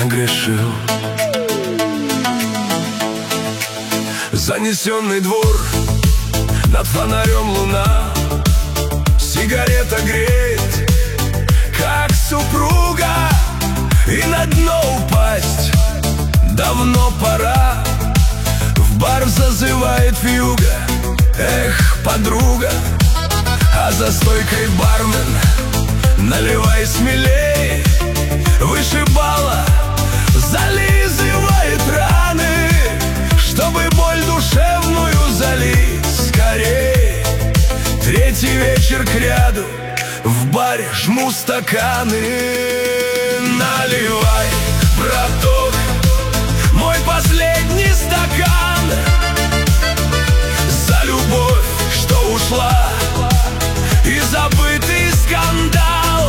нагрешил. Занесенный двор, над фонарем луна, сигарета греет, как супруга, и на дно упасть давно пора. В бар зазывает вьюга, эх, подруга, а за стойкой бармен: наливай смелей. Вышибала зализывает раны, чтобы боль душевную залить скорей. Третий вечер кряду, в баре жму стаканы. Наливай, браток, мой последний стакан, за любовь, что ушла, и забытый скандал,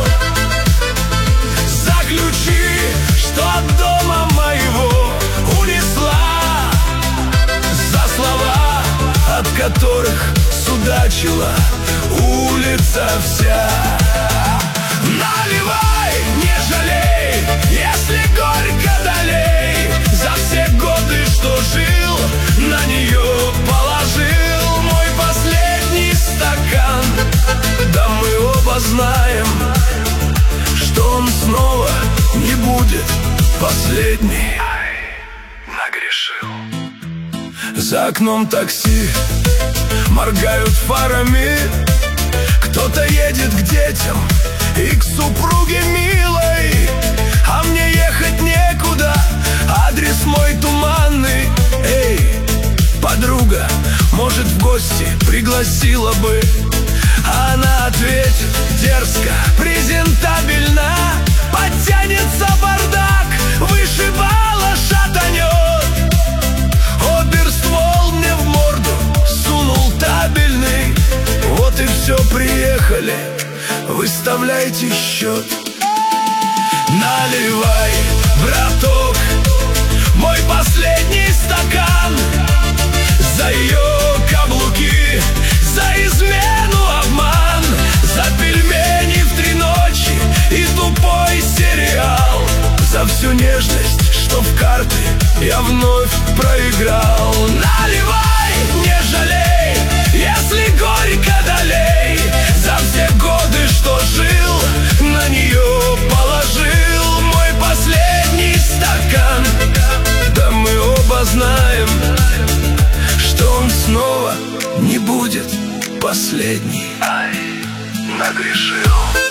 за ключи, что от дома моего унесла, за слова, от которых судачила улица вся. Наливай, не жалей, если горько долей, за все годы, что жил, на нее положил мой последний стакан. Да мы оба знаем, что он снова не будет последний. Нагрешил. За окном такси моргают фарами, кто-то едет к детям и к супруге милой, а мне ехать некуда, адрес мой туманный. Эй, подруга, может, в гости пригласила бы? А она ответит дерзко, презентабельно: подтянется бардак, вышибала шатанет. Оберствол мне в морду сунул табельный. Вот и все, приехали, выставляйте счет. Наливай, браток, мой последний стакан, за ее каблуки, за измену, обман, за пельмени в 3 ночи и тупой сериал, за всю нежность, что в карты я вновь проиграл. Наливай, не жалей, если горько долей, за все годы, что жил, на нее положил мой последний стакан. Да мы оба знаем, что он снова не будет последний. Ай, нагрешил.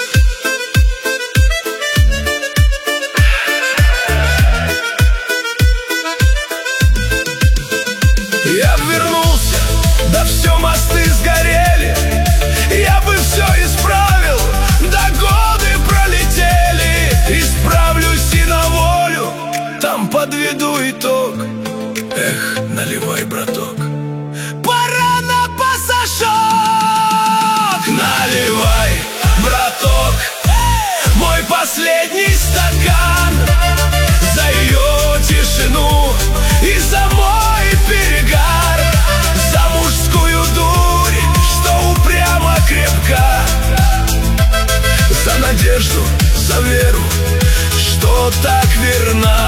Я б вернулся, да все мосты сгорели, я бы все исправил, да годы пролетели. Исправлюсь и на волю, там подведу итог. Эх, наливай, браток, пора на пассажок. Наливай, браток, мой последний стакан, за ее тишину и за мой перегар, за мужскую дурь, что упрямо крепка, за надежду, за веру, что так верна.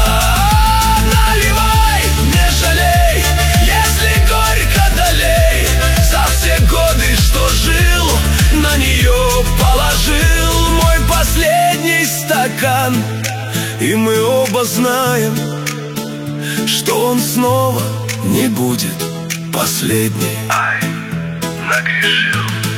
Наливай, не жалей, если горько долей, за все годы, что жил, на нее положил мой последний стакан. И мы оба знаем, что он снова не будет последний. Ай, нагрешил.